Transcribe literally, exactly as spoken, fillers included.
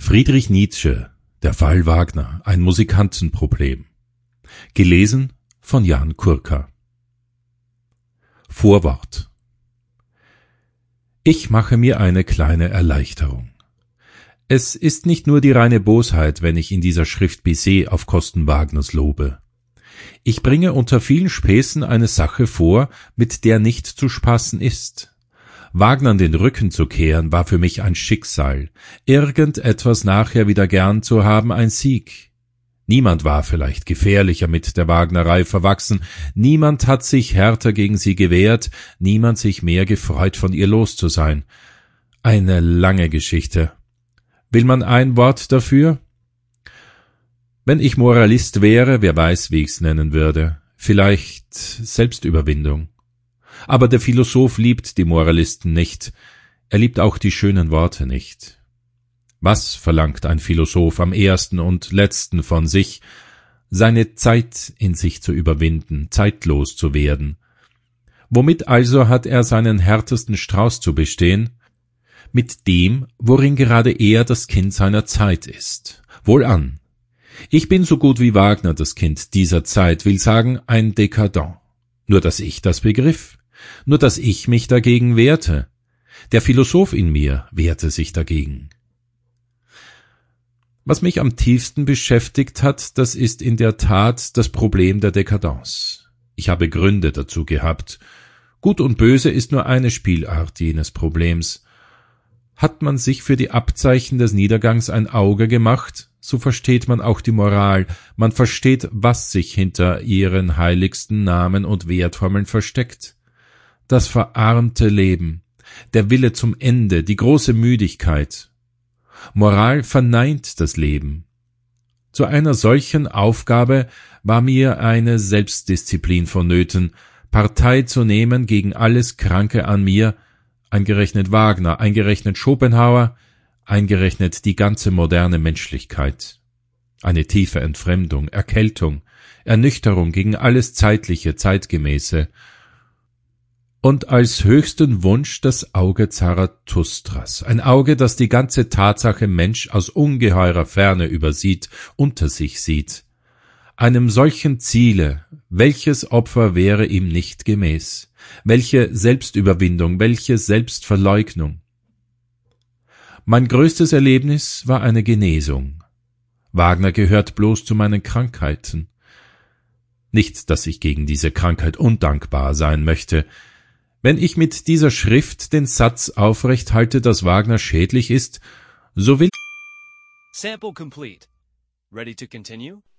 Friedrich Nietzsche, der Fall Wagner, ein Musikantenproblem. Gelesen von Jan Kurka. Vorwort. Ich mache mir eine kleine Erleichterung. Es ist nicht nur die reine Bosheit, wenn ich in dieser Schrift Bizet auf Kosten Wagners lobe. Ich bringe unter vielen Späßen eine Sache vor, mit der nicht zu spaßen ist. Wagnern den Rücken zu kehren, war für mich ein Schicksal, irgendetwas nachher wieder gern zu haben, ein Sieg. Niemand war vielleicht gefährlicher mit der Wagnerei verwachsen, niemand hat sich härter gegen sie gewehrt, niemand sich mehr gefreut, von ihr los zu sein. Eine lange Geschichte. Will man ein Wort dafür? Wenn ich Moralist wäre, wer weiß, wie ich's nennen würde. Vielleicht Selbstüberwindung. Aber der Philosoph liebt die Moralisten nicht. Er liebt auch die schönen Worte nicht. Was verlangt ein Philosoph am ersten und letzten von sich? Seine Zeit in sich zu überwinden, zeitlos zu werden. Womit also hat er seinen härtesten Strauß zu bestehen? Mit dem, worin gerade er das Kind seiner Zeit ist. Wohlan. Ich bin so gut wie Wagner das Kind dieser Zeit, will sagen, ein Dekadent. Nur dass ich das begriff. Nur dass ich mich dagegen wehrte. Der Philosoph in mir wehrte sich dagegen. Was mich am tiefsten beschäftigt hat, das ist in der Tat das Problem der Dekadenz. Ich habe Gründe dazu gehabt. Gut und Böse ist nur eine Spielart jenes Problems. Hat man sich für die Abzeichen des Niedergangs ein Auge gemacht, so versteht man auch die Moral, man versteht, was sich hinter ihren heiligsten Namen und Wertformeln versteckt. Das verarmte Leben, der Wille zum Ende, die große Müdigkeit. Moral verneint das Leben. Zu einer solchen Aufgabe war mir eine Selbstdisziplin vonnöten, Partei zu nehmen gegen alles Kranke an mir, eingerechnet Wagner, eingerechnet Schopenhauer, eingerechnet die ganze moderne Menschlichkeit. Eine tiefe Entfremdung, Erkältung, Ernüchterung gegen alles Zeitliche, Zeitgemäße, und als höchsten Wunsch das Auge Zarathustras, ein Auge, das die ganze Tatsache Mensch aus ungeheurer Ferne übersieht, unter sich sieht. Einem solchen Ziele, welches Opfer wäre ihm nicht gemäß? Welche Selbstüberwindung, welche Selbstverleugnung? Mein größtes Erlebnis war eine Genesung. Wagner gehört bloß zu meinen Krankheiten. Nicht, dass ich gegen diese Krankheit undankbar sein möchte. Wenn ich mit dieser Schrift den Satz aufrecht halte, dass Wagner schädlich ist, so will Sample complete. Ready to continue?